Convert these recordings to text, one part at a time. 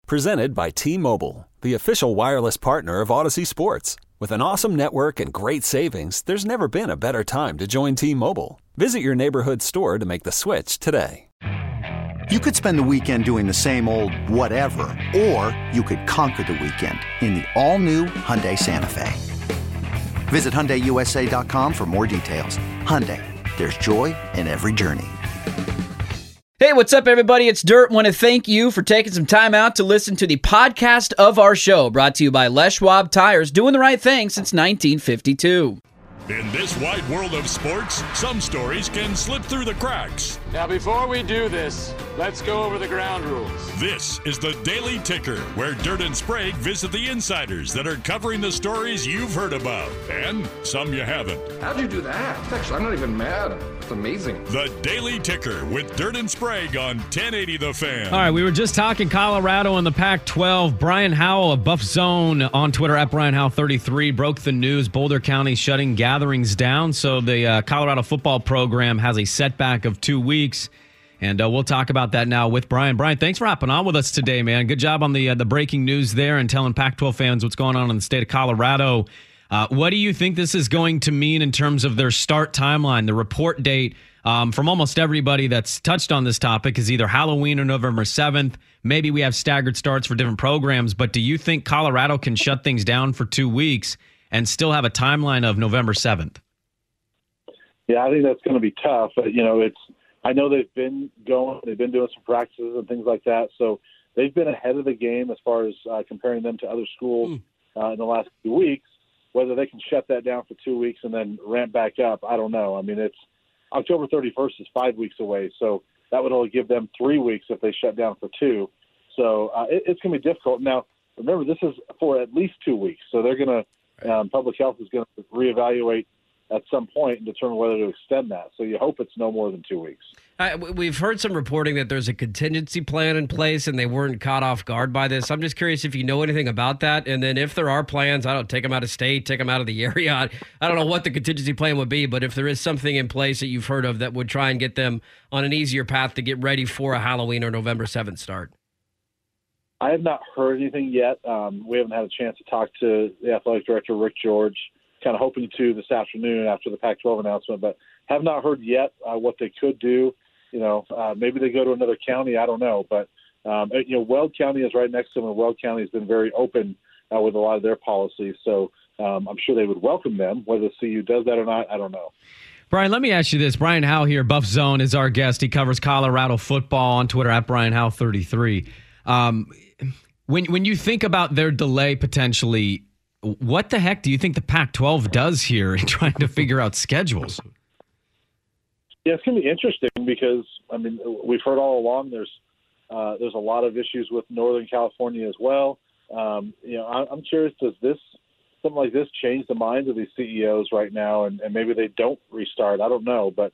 Presented by T-Mobile, the official wireless partner of Odyssey Sports. With an awesome network and great savings, there's never been a better time to join T-Mobile. Visit your neighborhood store to make the switch today. You could spend the weekend doing the same old whatever, or you could conquer the weekend in the all-new Hyundai Santa Fe. Visit HyundaiUSA.com for more details. Hyundai, there's joy in every journey. Hey, what's up, everybody? It's Dirt. Want to thank you for taking some time out to listen to the podcast of our show, brought to you by Les Schwab Tires, doing the right thing since 1952. In this wide world of sports, some stories can slip through the cracks. Now, before we do this, let's go over the ground rules. This is the Daily Ticker, where Dirt and Sprague visit the insiders that are covering the stories you've heard about, and some you haven't. How'd you do that? Actually, I'm not even mad. It's amazing. The Daily Ticker with Dirt and Sprague on 1080 The Fan. All right, we were just talking Colorado in the Pac-12. Brian Howell of Buff Zone on Twitter at BrianHowell33 broke the news. Boulder County shutting gatherings down, so the Colorado football program has a setback of 2 weeks. And we'll talk about that now with Brian. Brian, thanks for hopping on with us today, man. Good job on the breaking news there and telling Pac-12 fans what's going on in the state of Colorado. What do you think this is going to mean in terms of their start timeline? The report date from almost everybody that's touched on this topic is either Halloween or November 7th. Maybe we have staggered starts for different programs, but do you think Colorado can shut things down for 2 weeks and still have a timeline of November 7th? Yeah, I think that's going to be tough. But, I know they've been doing some practices and things like that. So they've been ahead of the game as far as comparing them to other schools in the last few weeks. Whether they can shut that down for 2 weeks and then ramp back up, I don't know. I mean, it's October 31st is 5 weeks away. So that would only give them 3 weeks if they shut down for 2. So it's going to be difficult. Now, remember, this is for at least 2 weeks. So they're going to, public health is going to reevaluate at some point and determine whether to extend that. So you hope it's no more than 2 weeks. We've heard some reporting that there's a contingency plan in place and they weren't caught off guard by this. I'm just curious if you know anything about that. And then if there are plans, I don't take them out of state, take them out of the area. I don't know what the contingency plan would be, but if there is something in place that you've heard of that would try and get them on an easier path to get ready for a Halloween or November 7th start. I have not heard anything yet. We haven't had a chance to talk to the athletic director, Rick George, kind of hoping to this afternoon after the Pac-12 announcement, but have not heard yet what they could do. Maybe they go to another county. I don't know. But, Weld County is right next to them, and Weld County has been very open with a lot of their policies. So I'm sure they would welcome them. Whether the CU does that or not, I don't know. Brian, let me ask you this. Brian Howell here, Buff Zone, is our guest. He covers Colorado football on Twitter at BrianHowell33. When you think about their delay potentially, what the heck do you think the Pac-12 does here in trying to figure out schedules? Yeah, it's going to be interesting because, we've heard all along there's a lot of issues with Northern California as well. I'm curious, does something like this change the minds of these CEOs right now and maybe they don't restart? I don't know. But,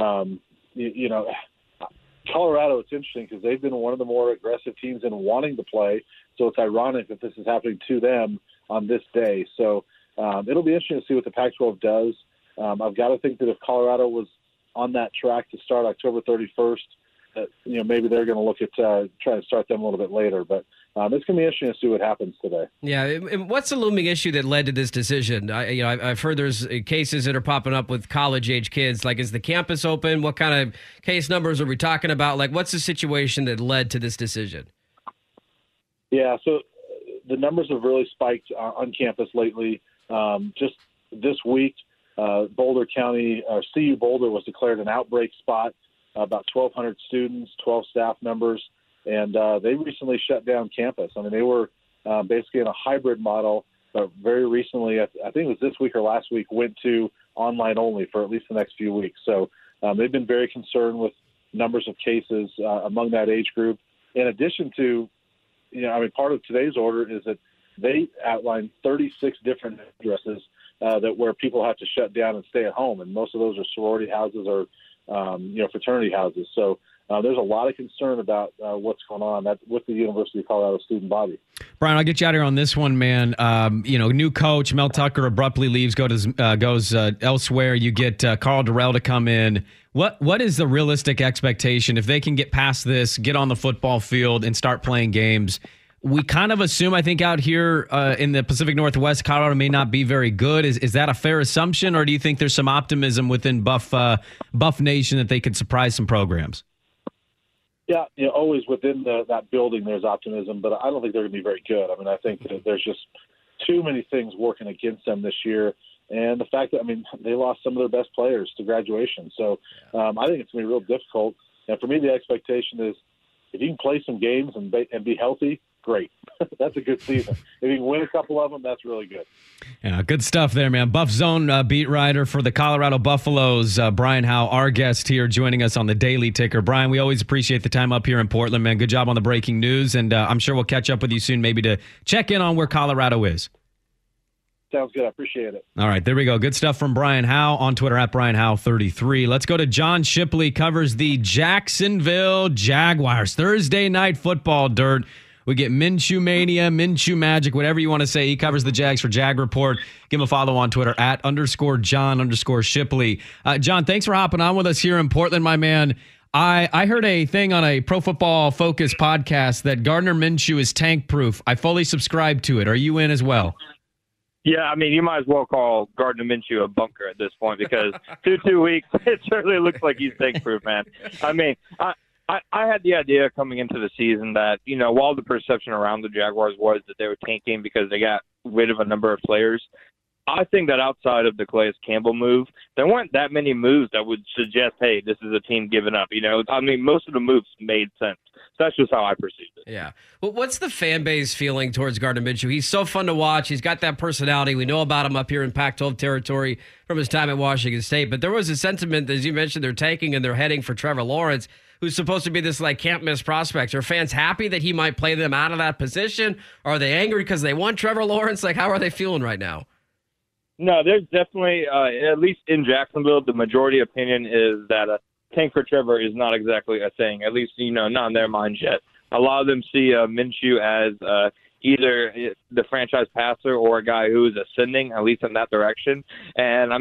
Colorado, it's interesting because they've been one of the more aggressive teams in wanting to play. So it's ironic that this is happening to them on this day. So it'll be interesting to see what the Pac-12 does. I've got to think that if Colorado was on that track to start October 31st, that maybe they're going to look at trying to start them a little bit later. But it's going to be interesting to see what happens today. Yeah, and what's the looming issue that led to this decision? I've heard there's cases that are popping up with college-age kids. Like, is the campus open? What kind of case numbers are we talking about? Like, what's the situation that led to this decision? Yeah, so the numbers have really spiked on campus lately. Just this week, Boulder County, CU Boulder was declared an outbreak spot, about 1,200 students, 12 staff members, and they recently shut down campus. They were basically in a hybrid model, but very recently, I think it was this week or last week, went to online only for at least the next few weeks. So they've been very concerned with numbers of cases among that age group. In addition to, part of today's order is that they outlined 36 different addresses where people have to shut down and stay at home, and most of those are sorority houses or fraternity houses. So there's a lot of concern about what's going on with the University of Colorado student body. Brian, I'll get you out here on this one, man. New coach Mel Tucker abruptly leaves, goes elsewhere. You get Karl Dorrell to come in. What is the realistic expectation if they can get past this, get on the football field, and start playing games? we kind of assume, I think, out here in the Pacific Northwest, Colorado may not be very good. Is that a fair assumption, or do you think there's some optimism within Buff Nation that they could surprise some programs? Yeah, always within that building there's optimism, but I don't think they're going to be very good. I mean, I think that there's just too many things working against them this year. And the fact that, they lost some of their best players to graduation. So I think it's going to be real difficult. And for me, the expectation is if you can play some games and be healthy, great. That's a good season. If you can win a couple of them, that's really good. Yeah, good stuff there, man. Buff Zone beat writer for the Colorado Buffaloes, Brian Howe, our guest here, joining us on the Daily Ticker. Brian, we always appreciate the time up here in Portland, man. Good job on the breaking news, and I'm sure we'll catch up with you soon, maybe to check in on where Colorado is. Sounds good. I appreciate it. All right, there we go. Good stuff from Brian Howe on Twitter at BrianHowe33. Let's go to John Shipley, covers the Jacksonville Jaguars. Thursday night football, Dirt. We get Minshew Mania, Minshew Magic, whatever you want to say. He covers the Jags for Jag Report. Give him a follow on Twitter at _John_Shipley. John, thanks for hopping on with us here in Portland, my man. I heard a thing on a Pro Football Focus podcast that Gardner Minshew is tank proof. I fully subscribe to it. Are you in as well? Yeah, you might as well call Gardner Minshew a bunker at this point because through 2 weeks, it certainly looks like he's tank-proof, man. I had the idea coming into the season that, while the perception around the Jaguars was that they were tanking because they got rid of a number of players, I think that outside of the Calais Campbell move, there weren't that many moves that would suggest, hey, this is a team giving up. Most of the moves made sense. So that's just how I perceived it. Yeah. Well, what's the fan base feeling towards Gardner Minshew? He's so fun to watch. He's got that personality. We know about him up here in Pac-12 territory from his time at Washington State. But there was a sentiment, as you mentioned, they're tanking and they're heading for Trevor Lawrence, who's supposed to be this can't-miss prospect. Are fans happy that he might play them out of that position? Are they angry because they want Trevor Lawrence? How are they feeling right now? No, there's definitely, at least in Jacksonville, the majority opinion is that a tank for Trevor is not exactly a thing, at least, not in their minds yet. A lot of them see Minshew as either the franchise passer or a guy who is ascending, at least in that direction. And,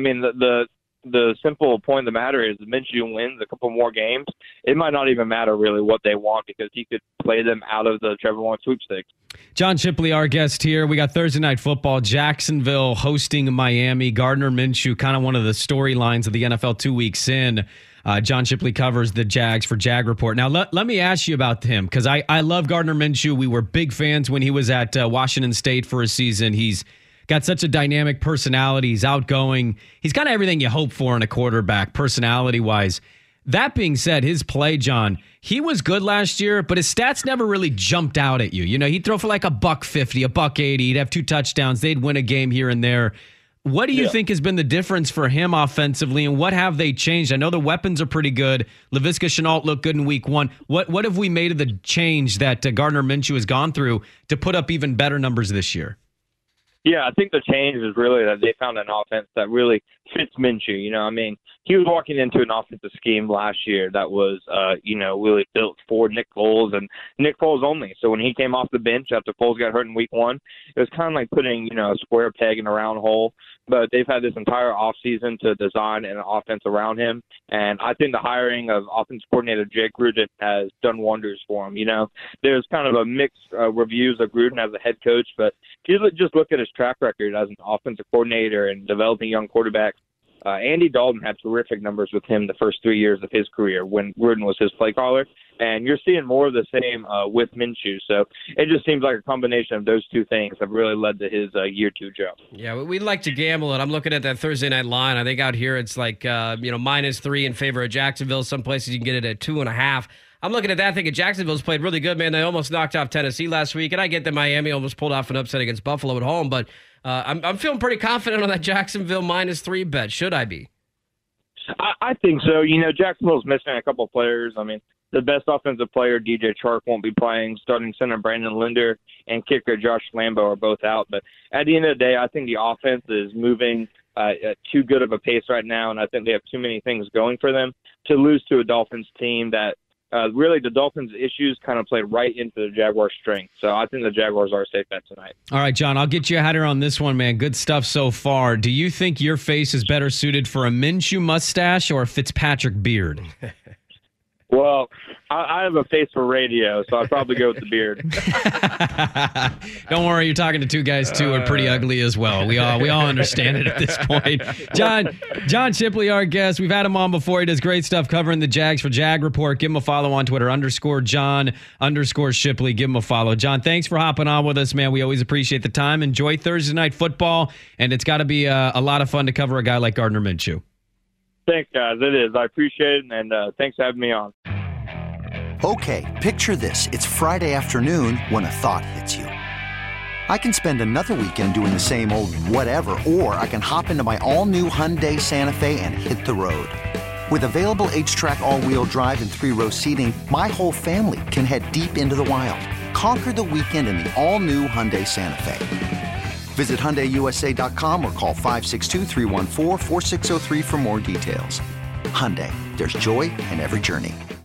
the simple point of the matter is Minshew wins a couple more games. It might not even matter really what they want because he could play them out of the Trevor Lawrence sweepstakes. John Shipley, our guest here. We got Thursday Night Football, Jacksonville hosting Miami. Gardner Minshew, kind of one of the storylines of the NFL 2 weeks in. John Shipley covers the Jags for Jag Report. Now, let me ask you about him because I love Gardner Minshew. We were big fans when he was at Washington State for a season. He's got such a dynamic personality. He's outgoing. He's got everything you hope for in a quarterback, personality-wise. That being said, his play, John, he was good last year, but his stats never really jumped out at you. He'd throw for $150, $180. He'd have 2 touchdowns. They'd win a game here and there. What do you think has been the difference for him offensively, and what have they changed? I know the weapons are pretty good. Laviska Shenault looked good in week 1. What have we made of the change that Gardner Minshew has gone through to put up even better numbers this year? Yeah, I think the change is really that they found an offense that really fits Minshew. He was walking into an offensive scheme last year that was, really built for Nick Foles and Nick Foles only. So when he came off the bench after Foles got hurt in week 1, it was kind of like putting, a square peg in a round hole. But they've had this entire offseason to design an offense around him. And I think the hiring of offensive coordinator Jake Gruden has done wonders for him. There's kind of a mixed reviews of Gruden as a head coach. But if you just look at his track record as an offensive coordinator and developing young quarterbacks, Andy Dalton had terrific numbers with him the first 3 years of his career when Gruden was his play caller. And you're seeing more of the same with Minshew. So it just seems like a combination of those two things have really led to his year 2 jump. Yeah, we'd like to gamble it. I'm looking at that Thursday night line. I think out here it's -3 in favor of Jacksonville. Some places you can get it at 2.5. I'm looking at that thinking Jacksonville's played really good, man. They almost knocked off Tennessee last week. And I get that Miami almost pulled off an upset against Buffalo at home. But I'm feeling pretty confident on that Jacksonville -3 bet. Should I be? I think so. Jacksonville's missing a couple of players. The best offensive player, DJ Chark, won't be playing. Starting center Brandon Linder and kicker Josh Lambo are both out. But at the end of the day, I think the offense is moving at too good of a pace right now, and I think they have too many things going for them to lose to a Dolphins team that really the Dolphins' issues kind of played right into the Jaguars' strength. So I think the Jaguars are a safe bet tonight. All right, John, I'll get you a header on this one, man. Good stuff so far. Do you think your face is better suited for a Minshew mustache or a Fitzpatrick beard? Well, I have a face for radio, so I'd probably go with the beard. Don't worry, you're talking to two guys too are pretty ugly as well. We all understand it at this point. John Shipley, our guest. We've had him on before. He does great stuff covering the Jags for Jag Report. Give him a follow on Twitter, _John_Shipley. Give him a follow. John, thanks for hopping on with us, man. We always appreciate the time. Enjoy Thursday night football, and it's got to be a lot of fun to cover a guy like Gardner Minshew. Thanks, guys. It is. I appreciate it, and thanks for having me on. Okay, picture this. It's Friday afternoon when a thought hits you. I can spend another weekend doing the same old whatever, or I can hop into my all-new Hyundai Santa Fe and hit the road. With available H-Track all-wheel drive and 3-row seating, my whole family can head deep into the wild. Conquer the weekend in the all-new Hyundai Santa Fe. Visit HyundaiUSA.com or call 562-314-4603 for more details. Hyundai, there's joy in every journey.